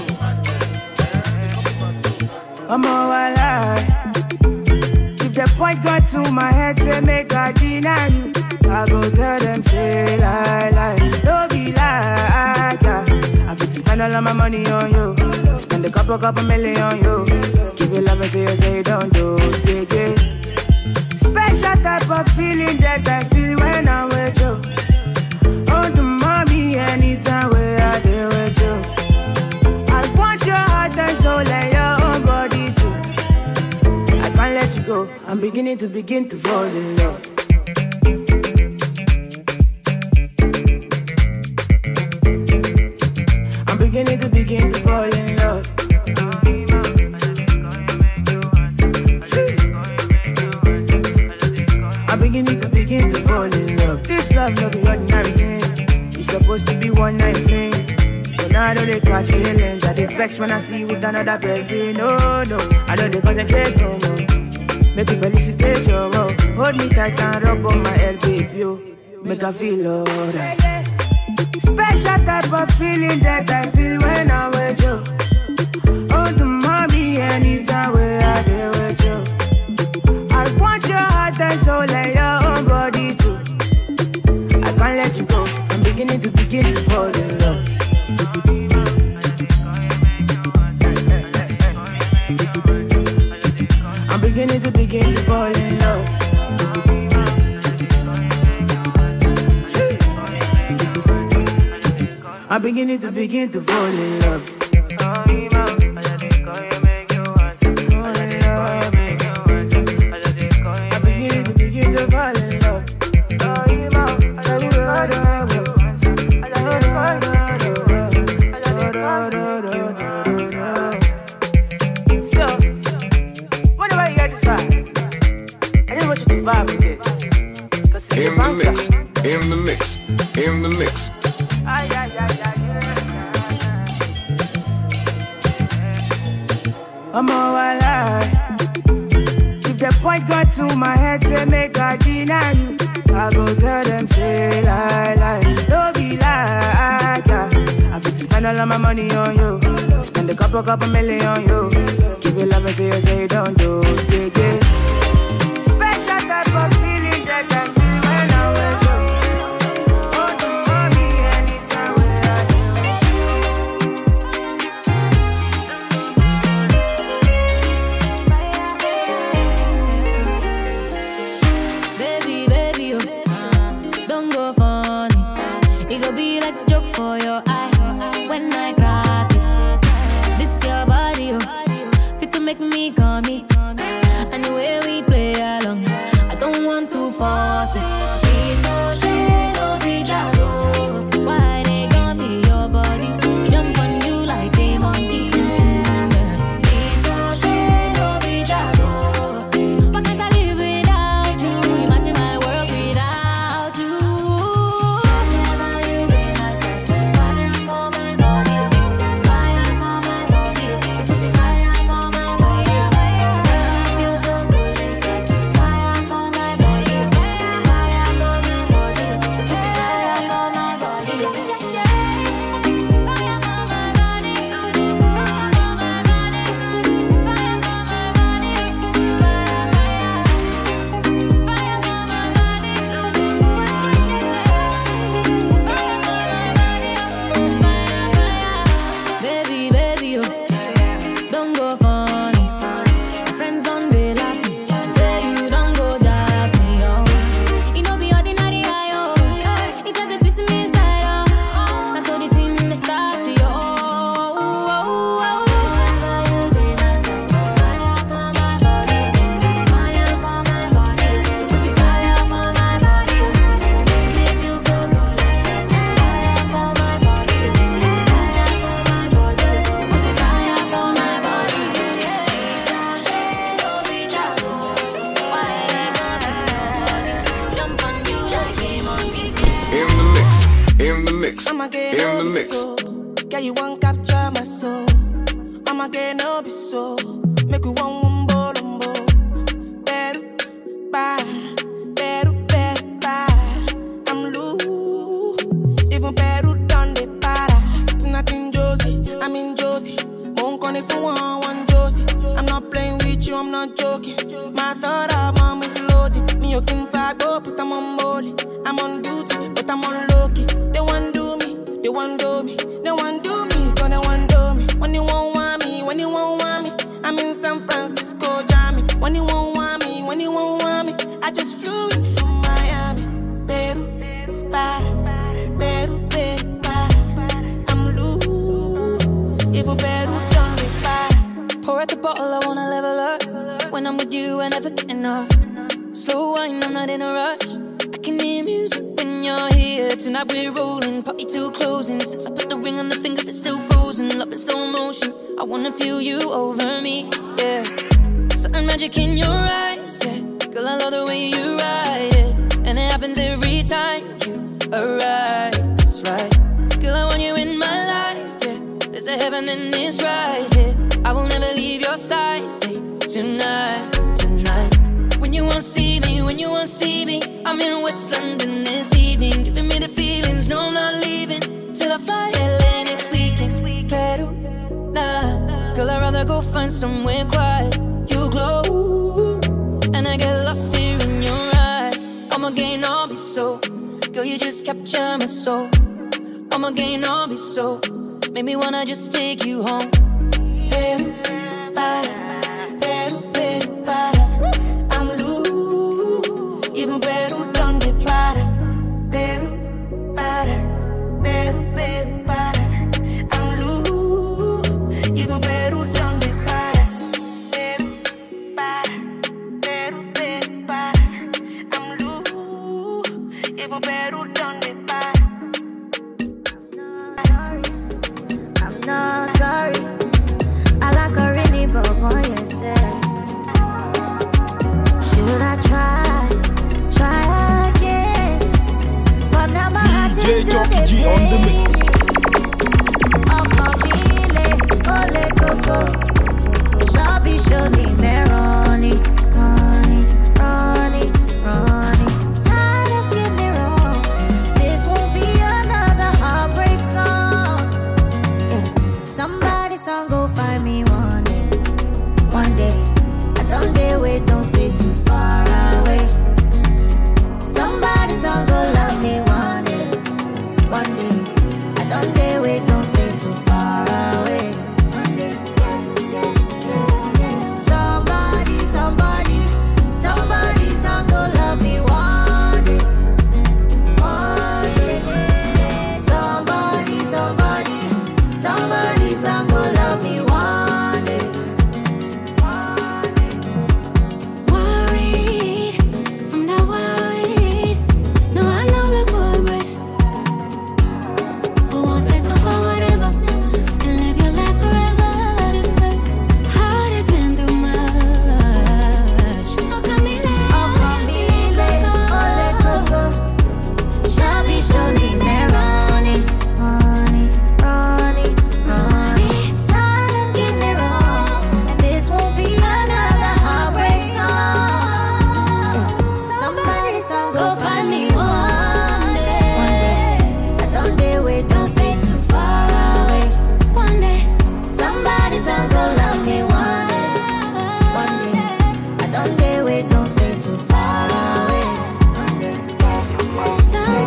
I'm all alive. If the point got to my head, say make I deny you. I go tell them, say lie. Don't be like, yeah. I fit spend all of my money on you. Spend a couple million on you. Give you love until you say don't do, yeah. Special type of feeling that I feel when I'm with you. Oh, the mommy, anytime where I deal with you. I want your heart and soul and your own body too. I can't let you go. I'm beginning to fall in love. I'm beginning to fall in love. I'm beginning to fall in love. This love no be ordinary thing. It's supposed to be one night thing. But now I know they catch feelings. I dey vex when I see you with another person. No, I know they concentrate no more. Make you felicitate your love. Hold me tight and rub on my head, baby, yo. Make I feel alright. Special type of feeling that I feel when I'm with you. Oh, the mommy, anytime where I deal with you. I want your heart and soul and your own body too. I can't let you go. I'm beginning to fall in love. beginning to fall in love. I'm beginning to fall in love. In the mix. I'm all alive. If the point got to my head, say make I deny you, I go tell them say lie. Don't be like yeah. I fit to spend all of my money on you, spend a couple million on you. Give you love until you say don't do, yeah. Special type of feeling that I feel when I'm with you. For your eye, when I crack it, this your body, fit to make me commit. And the way we play along, I don't want to force it. Please don't say no be just so. Why they got me your body, jump on you like a monkey. Please don't say no be just so. Why can't I live without you? Imagine my world without you. Yeah, you won't capture my soul. I'ma get no be so. Make we one bombo. Better, bye. I'm loose. Even Peru done the para. Tonight in Josie, I'm in Josie. Won't call if you want Josie. I'm not playing with you, I'm not joking. My thought of mom is loaded. Me, you can fag up, but I'm on molly. I'm on duty, but I'm on low-key. They want do me. They want do me, gonna want do me. When you won't want me, I'm in San Francisco, Jammy. When you won't want me, I just flew in from Miami. Peru, para. I'm loose, even Peru done me para. Pour out the bottle, I wanna level up. When I'm with you, I never get enough. Slow wine, I'm not in a rush. I can hear music when you're here. Tonight we're rolling, party till closing. Since I put the ring on the finger, it's still frozen. Love in slow motion, I wanna feel you over me, yeah. Certain magic in your eyes, yeah. Girl, I love the way you ride it. And it happens every time you arrive, that's right. Girl, I want you in my life, yeah. There's a heaven and it's right here, yeah. I will never leave your side, stay tonight. When you won't see me, I'm in West London this evening. Giving me the feelings, no I'm not leaving till I fly LA next weekend. Peru, nah, girl I'd rather go find somewhere quiet. You glow, and I get lost here in your eyes. I'm again, I'll be so, girl you just capture my soul. I'm again, I'll be so, make me wanna just take you home. Peru, para. DJ Jockey G on the mix. Shabby show me Ronnie. Tired of getting it wrong. This won't be another heartbreak song. Yeah. Somebody's song go find me one day. I don't dare wait, don't stay too far away. Somebody's song go love me one day. I don't dare wait, don't stay too far away. Somebody's song go love me one day. Somebody's song go love me one day. Worried, I'm not worried. No, I know the progress. Who wants to talk about whatever and live your life forever? This place, heart has been through much. How come me late, ole coco. Shabby show me Ronnie. Tired of getting it wrong. This won't be another heartbreak song. Somebody's song go find me one day. I don't dare wait, don't stay too far away. One day, somebody's song go love me one day. I don't dare wait, don't stay too far away. Somebody's song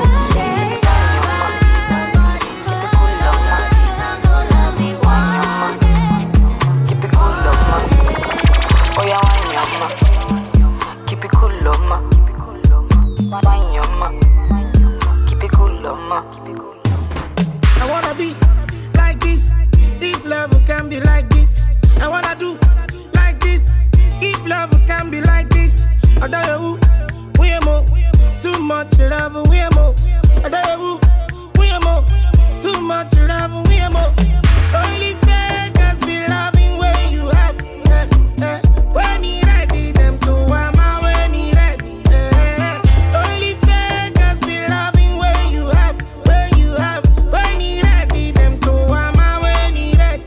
go love me one day. Keep it cool, love, ma. Oh, yeah, wine your ma. Keep it cool, love, ma. Wine your ma. Keep it cool, love, ma. I wanna be like this. If love can be like this, I wanna do like this. If love can be like this, I don't know we are more. Too much love, we are more. I don't know we are more. Too much love, we are more. Only fakers be loving when you have. When he ready, them to mama when he ready. Only fakers be loving when you have. When he ready, them to mama when he ready.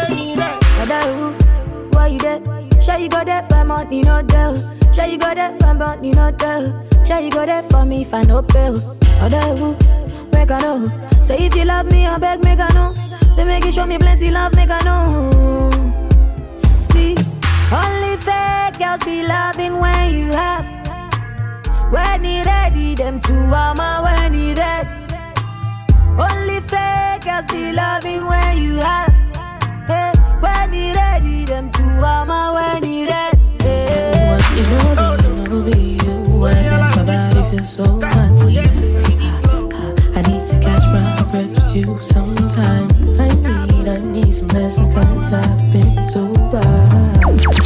Why you there? Sure you go there, but money no there. Sure you go there, but money no there. Sure you go there for me if I no pay. Other make I know. Say if you love me, I beg make I know. Say make you show me plenty love, make I know. See, only fake girls be loving when you have. When he ready, them two mama when he ready. Only fake girls be loving when you have. Hey, when he ready, them two mama when he ready. Hey. You know be you. Why does my body feel so hot? I need to catch my breath with you sometimes. I need some lessons cause I've been so bad.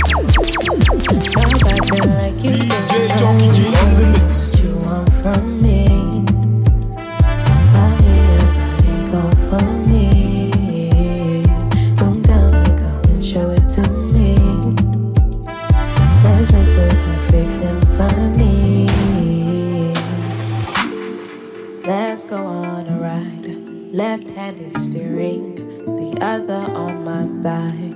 Like you DJ Jockey G on the mix. What you want from me? I hear your body go for me. Don't tell me, come and show it to me. Let's make the perfect symphony. Let's go on a ride. Left hand is steering, the other on my thigh.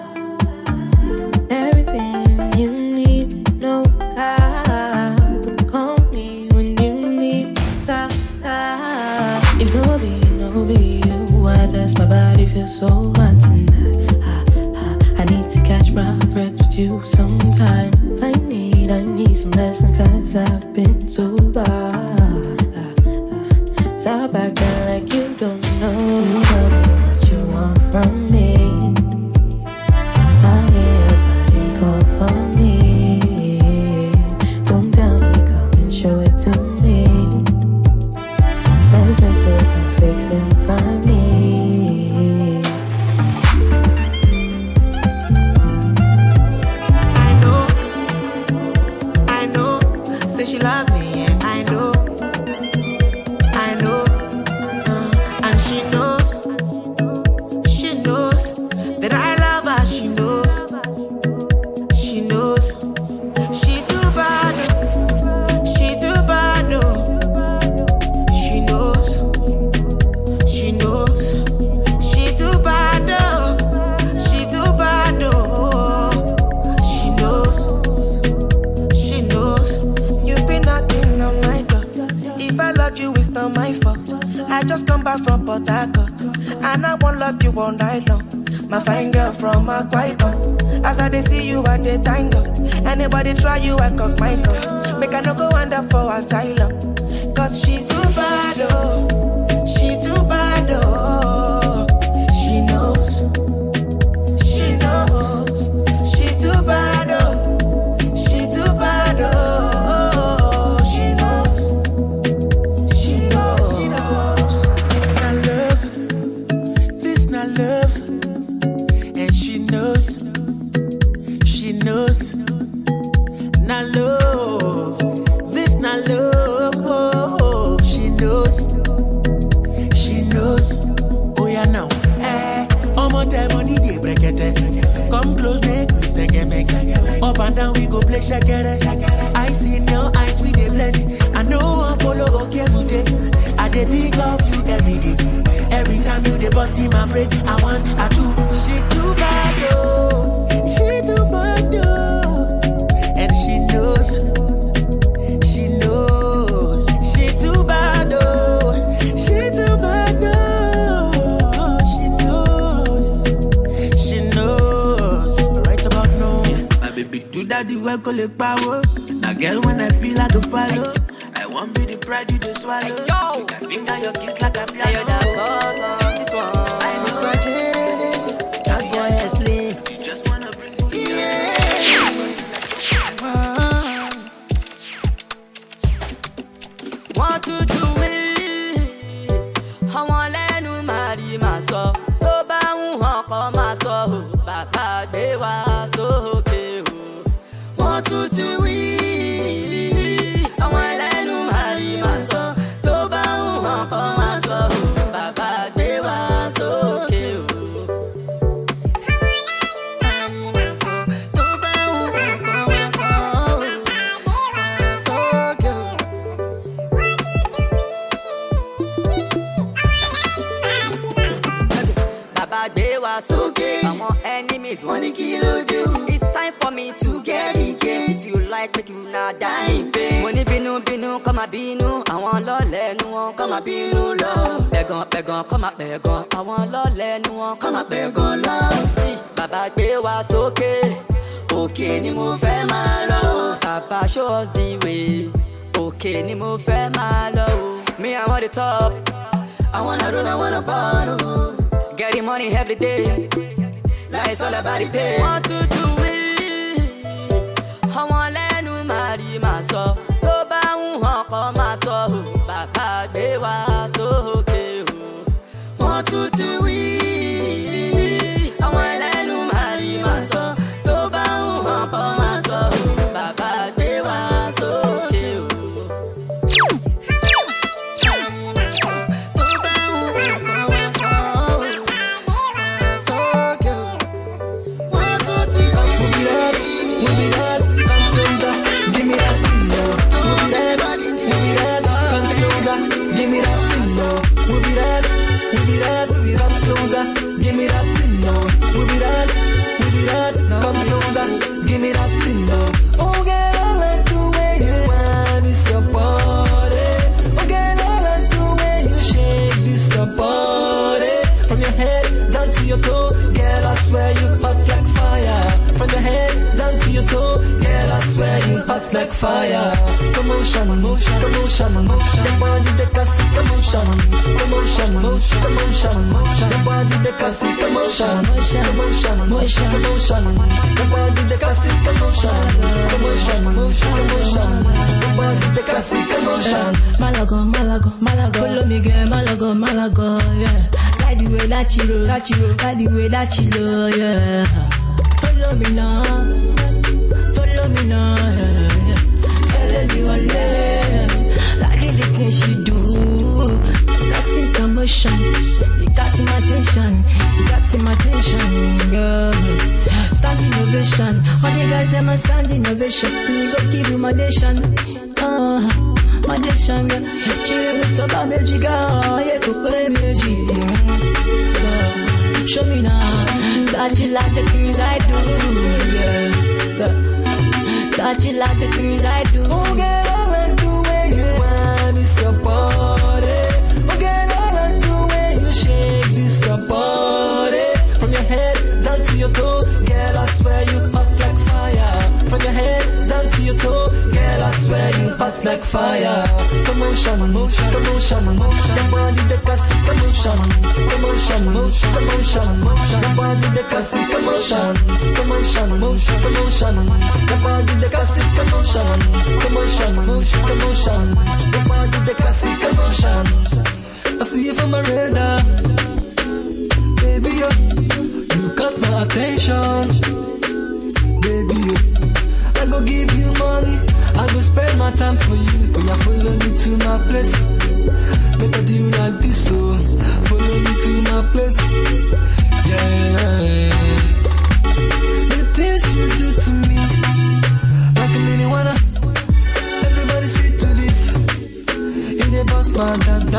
Everything you need, no car. Call me when you need time. You know be you. Why does my body feel so hot tonight? I need to catch my breath with you sometimes. I need some lessons cause I've been so bad. Stop acting like you don't know. Tell me what you want from me. I hear your body call for me. Don't tell me, come and show it to me. Let's make the perfect symphony. I know. Say she love me, yeah, I know. And she knows that I love her. She knows. She too bad, no. She knows. back from Port Harcourt, and I won't love you all night long. My fine girl from Aquaibon. As I see you at the tango. Anybody try you, I cock my cup. Make I no go end up for asylum. Cause she too bad, oh. She too bad, oh. She knows. She knows. She too bad, oh. She too bad, oh. She knows. She knows. She knows. Not love. This not love. She knows, not love, this not love, she knows, oh yeah now, more time money they break it, come close make we make, up and down we go play shakere, I see in your eyes we they blend, I know I follow okay today, I dey think of you every day, every time you dey bust in my brain, I want, I do, she too bad oh. She too bad, and she knows, she knows, she too bad, she too bad, she knows, right about now. My baby do that the work all the power. Now girl when I feel like a follow, I won't be the pride you just swallow. Yo, you can finger your kiss like a piano. You're the boss on this one. I was watching that boy is slim. You just wanna bring want to do it. I want lẹ́nu màrí màá sọ. Tó bá ń hàn kọ́ máa sọ o. Bàbá gbé wá sókè o. Want to do it. I want lẹ́nu màrí màá sọ. Tó bá ń hàn kọ́ máa sọ o. Bàbá gbé wá sókè o. Okay. Àwọn enemies wọ́n ní kí ló dé o. It's time for me to get it again. If you like make you na die in pain. Mo ní bínú kọ́ máa bínú. Àwọn lọ́lẹ̀ nu wọn kọ́ máa bínú lọ. Pẹ̀gàn kọ́ máa pẹ̀gàn. Àwọn lọ́lẹ̀ nu wọn kọ́ máa pẹ̀gàn lọ. Tí bàbá gbé wa sókè, òkè ni mo fẹ́ máa lọ. Bàbá show us the way, òkè ni mo fẹ́ máa lọ. Me I want the top, I wanna roll, I wanna ball. Getting money every day, like it's all about the pay. Want to do it, I want lẹ́nu màrí màá sọ. Tó bá ń hàn kọ́ máa sọ o. Bàbá gbé wá sókè o. Want to do it, I want lẹ́nu màrí màá sọ. Tó bá ń hàn kọ́ máa sọ o. Bàbá gbé wá sókè o. Give me that thing now. We'll be that. Come closer. Give me that thing now. Oh girl, I like the way you want this your body. Oh girl, I like the way you shake this your body. From your head down to your toe, girl, I swear you hot like fire. From your head down to your toe, girl, I swear you hot like fire. Commotion, your body the classic commotion. Your body the classic commotion. Your body the classic commotion. Your body the classic commotion. Malago, follow me girl, Malago, yeah. Like the way that you roll, like the way that you roll, yeah. Follow me now, yeah. Follow me one day, like anything she do. Casting commotion, you got my attention, girl. Standing ovation, all the guys them a standing ovation. See me go give you my nation, girl. Chillin' with your magic, yeah, to play magic. Show me now that you like the things I do, yeah. That you like the things I do. Oh girl, I like the way you want this your body. Oh girl, I like the hot like fire. Commotion, commotion, your body the classic commotion. Commotion, commotion, your body the classic commotion. Commotion, commotion, your body the classic commotion. Commotion, commotion, your body the classic commotion. I see you from my radar, baby, you caught my attention, baby, I go give you money, I go spend my time for you, but you follow me to my place, make I do you like this, so follow me to my place, yeah, the things you do to me, like a mini wanna, everybody see to this, in the boss my dada,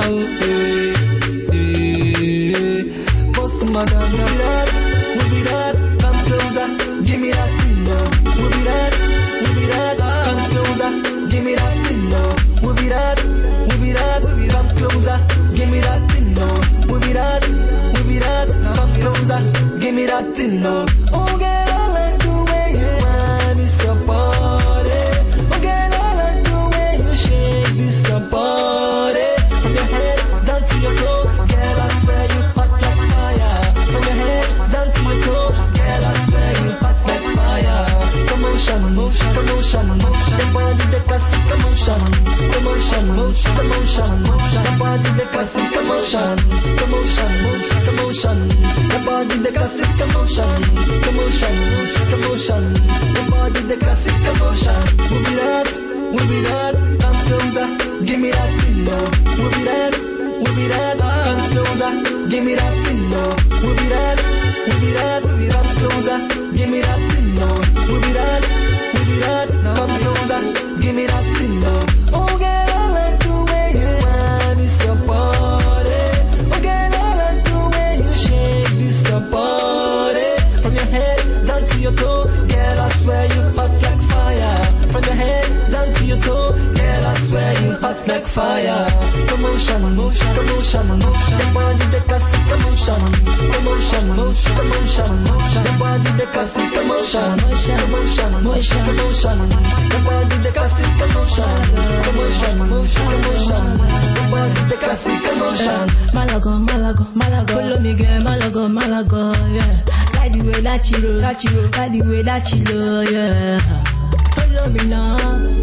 boss my dada, we'll be that, come closer, give me that thing now, we'll be that, come closer, give me that thing now, we'll be that, come closer, give me that thing now, we'll be that, come closer, give me that thing now. Oh girl, I like the way you whine, it's your body. Oh girl, I like the way you shake this your body. From your head down to your toe, girl, I swear you hot like fire. From your head down to your toe, girl, I swear you hot like fire. Commotion, commotion, your body the classic commotion. Commotion, commotion, your body the classic commotion. Commotion, commotion, your body the classic commotion. Commotion, commotion, your body the classic commotion. We'll be that, come closer, give me that thing now. We'll be that, come closer, give me that thing now. We'll be that, come closer, give me that thing now. We'll be that, come closer, give me that thing now. Oh girl, I like the way you whine, it's your body. Oh girl, I like the way you shake this your body. From your head down to your toe, girl, I swear you hot like fire. From your head down to your toe, girl, I swear you hot like fire. Commotion, commotion, your body the classic commotion. Commotion, commotion, your body the classic commotion. Commotion, commotion, your body the classic commotion. Commotion, commotion, your body the classic commotion. Malago, follow me girl, Malago, yeah. Like the way that you roll, like the way that you roll, yeah. Follow me now,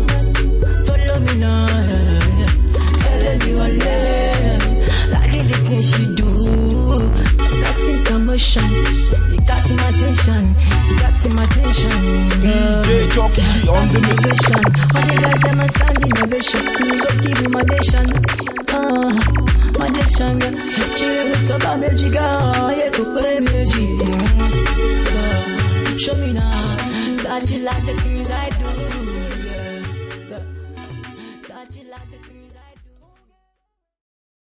yeah. Follow me one day, like the things she do. That's in commotion, you got my attention, DJ Jockey G on the mix. All the guys them a stand innovation, me go give you my nation, my nation, yeah. Chill with top of magic, yeah, to play magic. Show me now that you like the things I do, yeah. That you like the things I do.